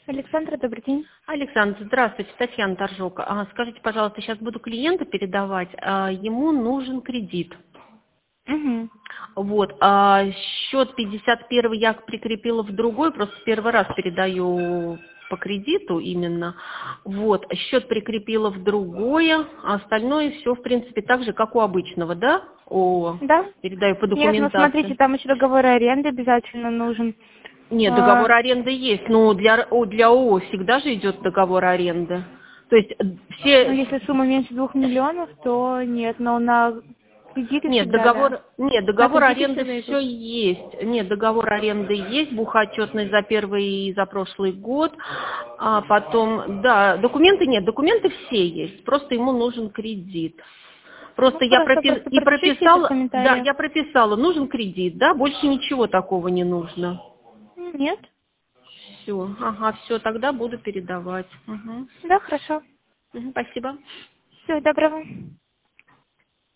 Александра, добрый день. Александр, здравствуйте, Татьяна Торжок. Скажите, пожалуйста, сейчас буду клиента передавать, ему нужен кредит. Угу. Вот, счет 51 я прикрепила в другой, просто первый раз передаю по кредиту именно. Вот, счет прикрепила в другое, а остальное все, в принципе, так же, как у обычного, да? Да? Передаю по Нет, ну документации. смотрите, там еще договор аренды обязательно нужен. Нет, договор аренды есть, но для ООО всегда же идет договор аренды. То есть Ну, все. если сумма меньше 2 миллионов, то нет, но на кредиты Нет, всегда, да. На договор кредиты аренды всегда все идут. есть. Нет, договор аренды есть, бухотчетность за первый и за прошлый год. А потом, да, документы нет, документы все есть. Просто ему нужен кредит. Ну, Просто хорошо, просто пропишите это в прописала, да, комментариях. я прописала, нужен кредит, да, больше ничего такого не нужно. Нет? Все, ага, все, тогда буду передавать. Мгм. Да, хорошо. Мгм, спасибо. Всего доброго.